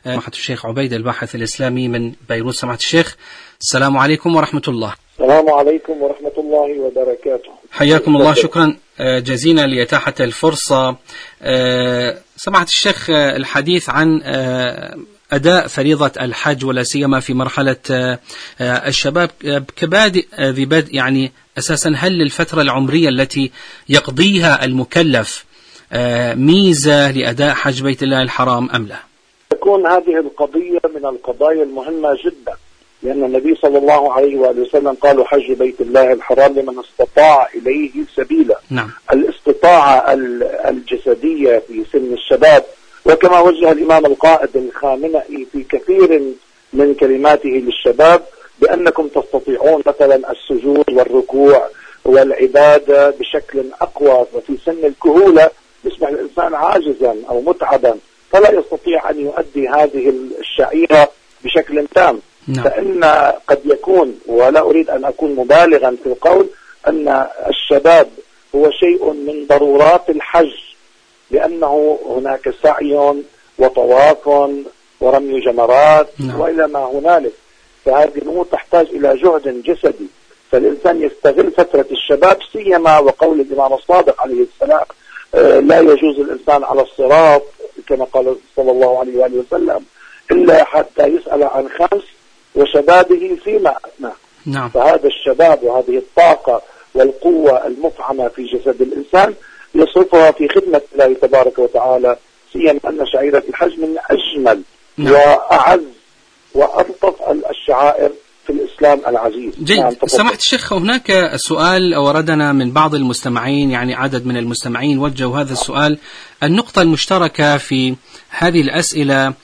سماحة الشيخ عبيد الباحث الإسلامي من بيروت. سماحة الشيخ، السلام عليكم ورحمة الله. السلام عليكم ورحمة الله وبركاته. حياكم الله، شكرا جزيلا لإتاحة الفرصة. سماحة الشيخ، الحديث عن أداء فريضة الحج ولا سيما في مرحلة الشباب كبادئ ذي بدء، يعني أساسا هل الفترة العمرية التي يقضيها المكلف ميزة لأداء حج بيت الله الحرام أم لا؟ تكون هذه القضية من القضايا المهمة جدا، لأن النبي صلى الله عليه وآله وسلم قالوا حج بيت الله الحرام لمن استطاع إليه سبيلا. نعم. الاستطاعة الجسدية في سن الشباب، وكما وجه الإمام القائد الخامنئي في كثير من كلماته للشباب بأنكم تستطيعون مثلا السجود والركوع والعبادة بشكل أقوى، وفي سن الكهولة يصبح الإنسان عاجزا أو متعبا فلا يستطيع أن يؤدي هذه الشعيرة بشكل تام. نعم. فإن قد يكون، ولا أريد أن أكون مبالغا في القول، أن الشباب هو شيء من ضرورات الحج، لأنه هناك سعي وطواف ورمي جمرات. نعم. وإلى ما هنالك، فهذه الأمور تحتاج إلى جهد جسدي، فالإنسان يستغل فترة الشباب، سيما وقول الإمام الصادق عليه السلام لا يجوز الإنسان على الصراط كما قال صلى الله عليه وآله وسلم إلا حتى يسأل عن 5 وشبابه فيما أفناه. نعم. فهذا الشباب وهذه الطاقة والقوة المفعمة في جسد الإنسان يصرفها في خدمة الله تبارك وتعالى، سيما أن شعيرة الحج من أجمل نعم. وأعز وألطف الشعائر في الإسلام العزيز. جيد. نعم. سمحت الشيخ، هناك سؤال وردنا من بعض المستمعين، يعني عدد من المستمعين وجهوا هذا السؤال. النقطة المشتركة في هذه الأسئلة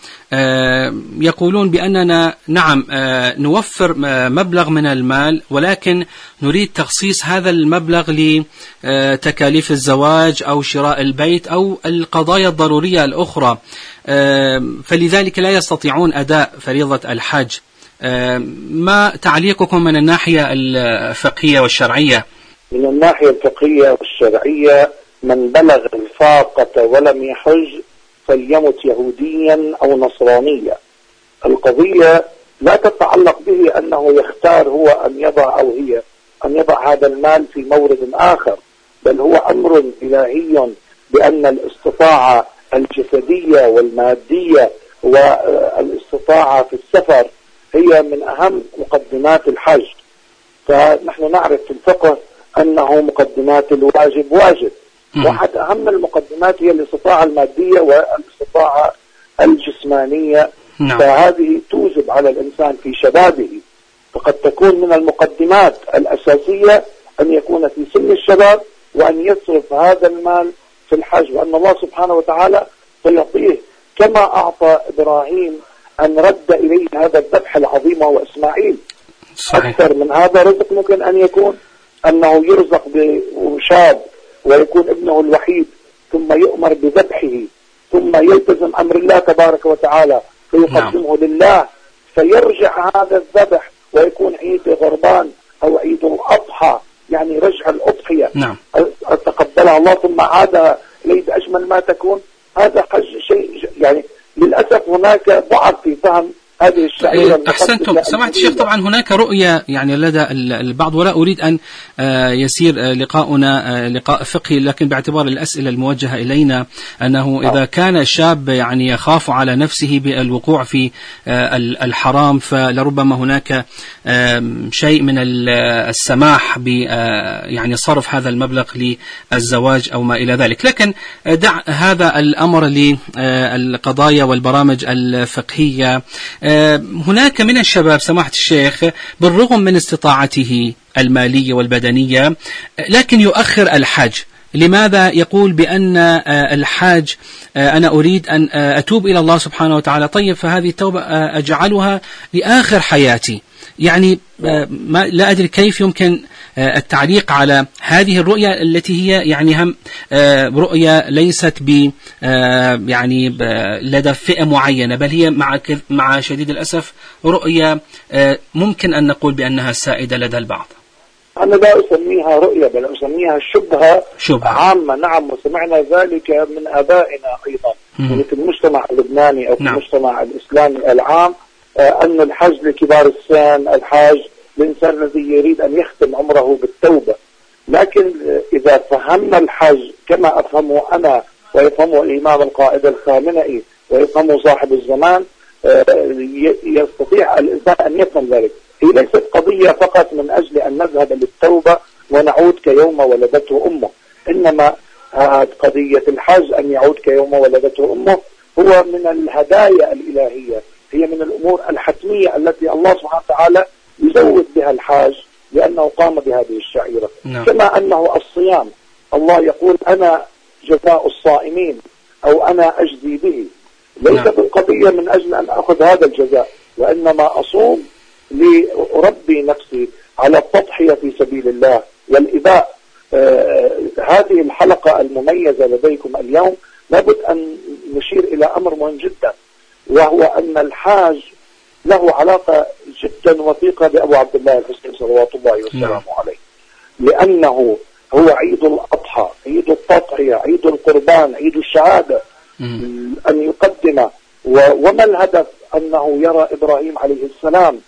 يقولون بأننا نعم نوفر مبلغ من المال، ولكن نريد تخصيص هذا المبلغ لتكاليف الزواج أو شراء البيت أو القضايا الضرورية الأخرى، فلذلك لا يستطيعون أداء فريضة الحج. ما تعليقكم من الناحية الفقهية والشرعية؟ من الناحية الفقهية والشرعية، من بلغ الفاقة ولم يحج فليمت يهوديا أو نصرانيا. القضية لا تتعلق به أنه يختار هو أن يضع أو هي أن يضع هذا المال في مورد آخر، بل هو أمر إلهي بأن الاستطاعة الجسدية والمادية والاستطاعة في السفر هي من أهم مقدمات الحج. فنحن نعرف في الفقه أنه مقدمات الواجب واجب، واحد أهم المقدمات هي الاستطاعة المادية والاستطاعة الجسمانية. نعم. فهذه توجب على الإنسان في شبابه، فقد تكون من المقدمات الأساسية أن يكون في سن الشباب وأن يصرف هذا المال في الحج، وأن الله سبحانه وتعالى سيعطيه كما أعطى إبراهيم أن رد إليه هذا الذبح العظيم وهو إسماعيل. صحيح. أكثر من هذا رزق ممكن أن يكون أنه يرزق بشاب ويكون ابنه الوحيد، ثم يؤمر بذبحه، ثم يلتزم أمر الله تبارك وتعالى فيقدمه لله، فيرجع هذا الذبح ويكون عيد غربان أو عيد الأضحى، يعني رجع الأضحية. نعم. تقبلها الله ثم عادها إليه بأجمل ما تكون. هذا حج شيء، يعني للأسف هناك ضعف في فهم هذه الشعيرة. أحسنتم. سمعت الشيخ، طبعا هناك رؤية يعني لدى البعض، ولا أريد أن يسير لقاؤنا لقاء فقهي، لكن باعتبار الأسئلة الموجهة إلينا أنه إذا كان الشاب يعني يخاف على نفسه بالوقوع في الحرام، فلربما هناك شيء من السماح ب يعني صرف هذا المبلغ للزواج أو ما إلى ذلك. لكن دع هذا الأمر للقضايا والبرامج الفقهية. هناك من الشباب سماحة الشيخ بالرغم من استطاعته المالية والبدنية لكن يؤخر الحج. لماذا؟ يقول بأن الحاج أنا أريد أن أتوب إلى الله سبحانه وتعالى. طيب، فهذه التوبة أجعلها لآخر حياتي. يعني لا أدري كيف يمكن التعليق على هذه الرؤية التي هي يعني هم رؤية ليست ب يعني لدى فئة معينة، بل هي مع شديد الأسف رؤية ممكن أن نقول بأنها سائدة لدى البعض. أنا لا أسميها رؤية بل أسميها شبهة عامة. نعم، وسمعنا ذلك من آبائنا أيضا في المجتمع اللبناني أو في المجتمع الإسلامي العام، أن الحج لكبار السن، الحاج الإنسان الذي يريد أن يختم عمره بالتوبة. لكن إذا فهمنا الحج كما أفهمه أنا ويفهمه الإمام القائد الخامنئي ويفهمه صاحب الزمان، يستطيع الإنسان أن يفهم ذلك. هي ليست قضية فقط من أجل أن نذهب للتوبة ونعود كيوم ولدته أمه، إنما قضية الحج أن يعود كيوم ولدته أمه هو من الهدايا الإلهية، هي من الأمور الحتمية التي الله سبحانه وتعالى يزود بها الحاج لأنه قام بهذه الشعيرة. كما أنه الصيام الله يقول أنا جزاء الصائمين أو أنا أجزي به، ليس بالقضية من أجل أن أخذ هذا الجزاء، وإنما أصوم لأربي نفسي على التضحية في سبيل الله والإباء. هذه الحلقة المميزة لديكم اليوم لابد أن نشير إلى أمر مهم جدا، وهو أن الحاج له علاقة جدا وثيقة بأبو عبد الله الحسين صلوات الله وسلامه عليه، لأنه هو عيد الأضحى، عيد التضحية، عيد القربان، عيد الشهادة أن يقدم. وما الهدف؟ أنه يرى إبراهيم عليه السلام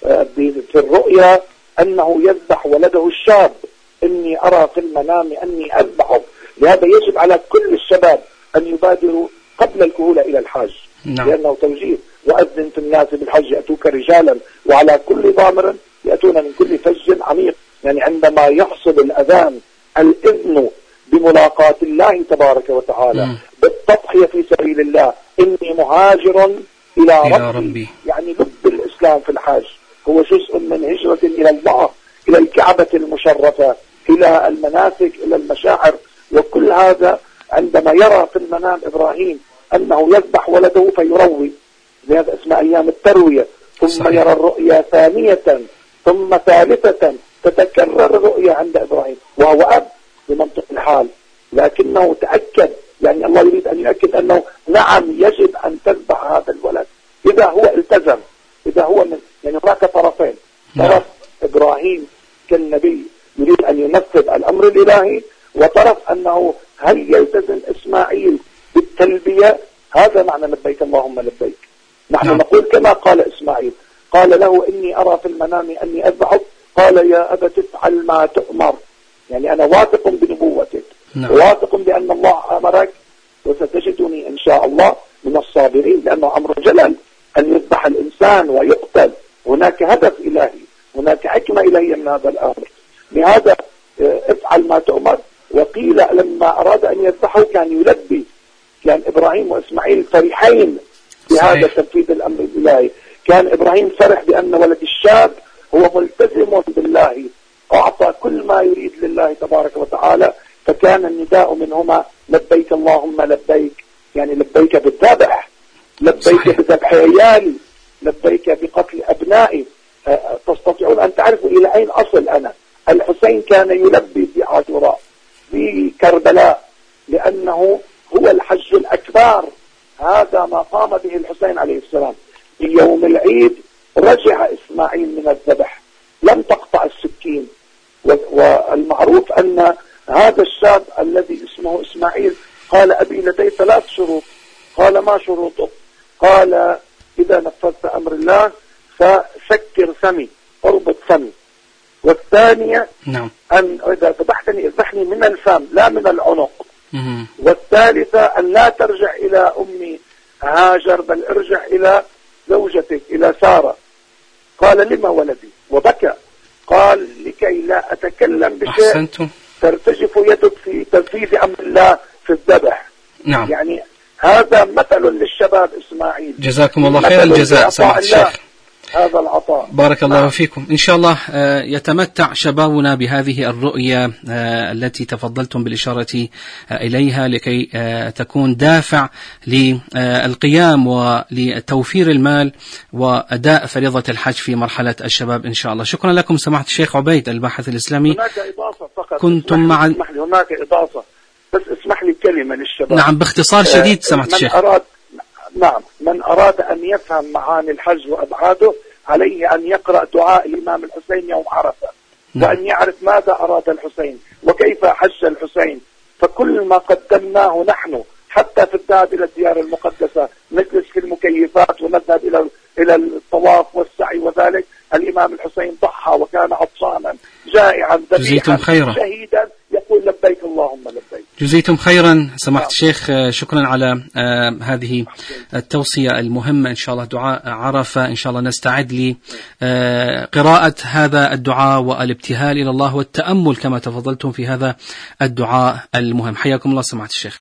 في الرؤيا أنه يذبح ولده الشاب، إني أرى في المنام أني أذبحه. لهذا يجب على كل الشباب أن يبادروا قبل الكهولة إلى الحج، لأنه توجيه وأذن في الناس بالحج يأتوك رجالا وعلى كل ضامر يأتون من كل فج عميق. يعني عندما يحصل الأذان الإذن بملاقاة الله تبارك وتعالى بالتضحية في سبيل الله، إني مهاجر إلى ربي. يعني لب الإسلام في الحج هو جزء من هجرة إلى الله، إلى الكعبة المشرفة، إلى المناسك، إلى المشاعر. وكل هذا عندما يرى في المنام إبراهيم أنه يذبح ولده فيروي، لهذا اسمها أيام التروية. ثم صحيح. يرى الرؤيا ثانية ثم ثالثة، تتكرر الرؤيا عند إبراهيم وهو أب بمنطق الحال، لكنه تأكد، يعني الله يريد أن يؤكد أنه نعم يجب أن تذبح هذا الولد إذا هو التزم، إذا هو من، يعني هناك طرفين، طرف إبراهيم كالنبي يريد أن ينفذ الأمر الإلهي، وطرف أنه هل يلتزم إسماعيل بالتلبية. هذا معنى لبيك اللهم لبيك. نحن نقول كما قال إسماعيل، قال له إني أرى في المنام أني أذبحك، قال يا أبت افعل ما تؤمر، يعني أنا واثق بنبوتك، واثق بأن الله أمرك وستجدني إن شاء الله من الصابرين، لأنه أمر جلل أن يذبح الإنسان ويقتل. هناك هدف إلهي، هناك حكمة إلهية من هذا الأمر. لهذا افعل ما تؤمر. وقيل لما أراد أن يذبحه كان يلبي، كان إبراهيم وإسماعيل فرحين بهذا تنفيذ الأمر الإلهي. كان إبراهيم فرح بأن ولد الشاب هو ملتزم بالله، أعطى كل ما يريد لله تبارك وتعالى، فكان النداء منهما لبيك اللهم لبيك، يعني لبيك بالذبح، لبيك بذبح عيالي، لبيك بقتل أبنائي. تستطيعون أن تعرفوا إلى أين أصل أنا. الحسين كان يلبي في عاشوراء في كربلاء لأنه هو الحج الأكبر، هذا ما قام به الحسين عليه السلام. في يوم العيد رجع إسماعيل من الذبح، لم تقطع السكين. والمعروف أن هذا الشاب الذي اسمه إسماعيل قال أبي لدي 3 شروط. قال ما شروطه؟ قال إذا نفذت أمر الله فسكر فمي، اربط فمي. والثانية أن إذا ذبحتني اذبحني من الفم لا من العنق. والثالثة أن لا ترجع إلى أمي هاجر بل ارجع إلى زوجتك إلى سارة. قال لما ولدي؟ وبكى. قال لكي لا أتكلم بشيء ترتجف يدك في تنفيذ أمر الله في الذبح. يعني هذا مثل للشباب إسماعيل. جزاكم الله خير الجزاء سماحة الشيخ. هذا العطاء. بارك الله فيكم. إن شاء الله يتمتع شبابنا بهذه الرؤية التي تفضلتم بالإشارة إليها لكي تكون دافع للقيام ولتوفير المال وأداء فريضة الحج في مرحلة الشباب إن شاء الله. شكرا لكم سماحة الشيخ عبيد الباحث الإسلامي. هناك إضافة فقط. كنتم مع هناك إضافة بس اسمح لي كلمة للشباب. نعم باختصار شديد سماحة الشيخ. من أراد أن يفهم معاني الحج وأبعاده عليه أن يقرأ دعاء الإمام الحسين يوم عرفة. وأن يعرف ماذا أراد الحسين وكيف حج الحسين. فكل ما قدمناه نحن حتى في الذهاب إلى الديار المقدسة نجلس في المكيفات ونذهب إلى الطواف والسعي وذلك، الإمام الحسين ضحى وكان عطشانا جائعا ذبيحا شهيدا يقول لبيك اللهم لبيك. جزيتم خيرا سماحة الشيخ، شكرا على هذه التوصية المهمة. إن شاء الله دعاء عرفة إن شاء الله نستعد لقراءة هذا الدعاء والابتهال إلى الله والتأمل كما تفضلتم في هذا الدعاء المهم. حياكم الله سماحة الشيخ.